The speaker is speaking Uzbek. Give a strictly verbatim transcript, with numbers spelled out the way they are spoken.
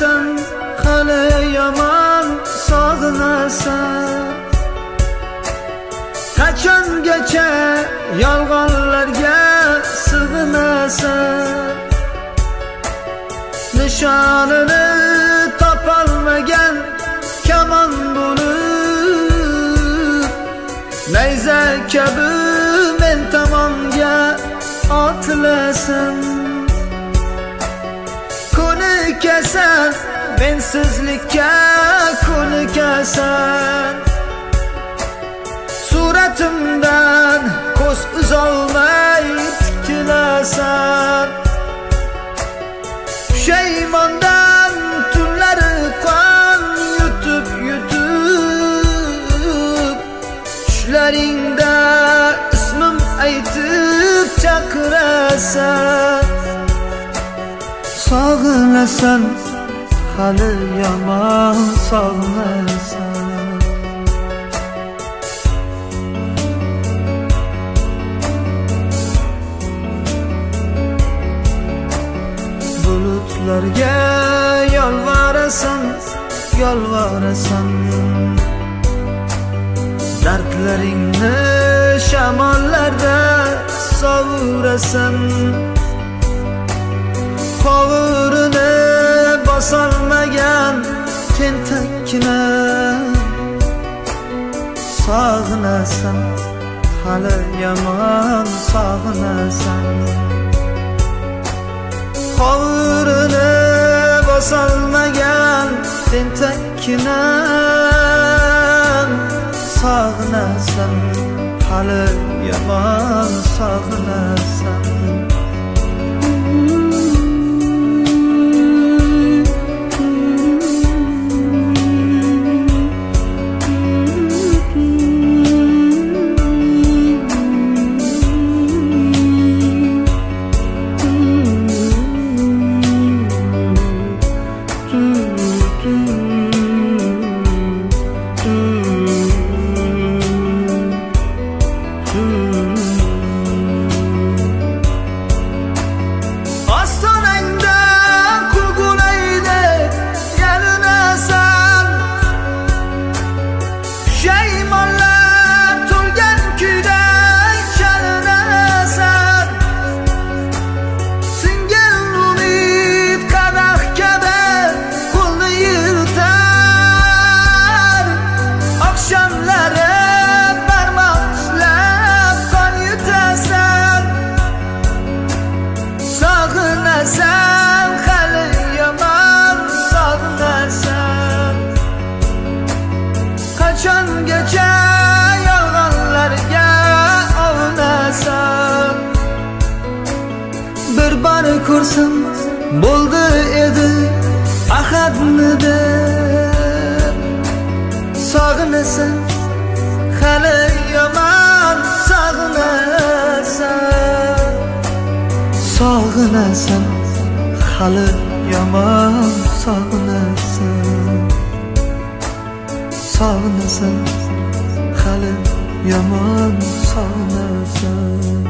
sog'inasan, hali yomon sog'inasan. Qachongacha yolg'onlarga sig'inasan? Nishonini topolmagan kamon bo'lib, nayza kabi men tomonga otilasan. Ko'nikasan, mensizlikka ko'nikasan. Suratimdan ko'z uzolmay tikilasan. Pushaymondan tunlari qon yutib yutib, tushlaringda ismim aytib chaqirasan. Sog'inasan, hali yomon sog'inasan. Bulutlarga yolvorasan, yolvorasan. Dardlaringni shamollarda sovurasan. Qovurini bosolmagan tentakkina sog'inasan, hali yomon sog'inasan. Qovurini bosolmagan tentakkina sog'inasan, hali yomon sog'inasan. Sog'inasan, hali yomon sog'inasan. Qachongacha yolg'onlarga ovinasan? Bir bor ko'rsam bo'ldi edi ahadni deb. Sog'inasan, hali yomon sog'inasan. Sog'inasan, hali yomon sog'inasan. Sog'inasan, hali yomon sog'inasan.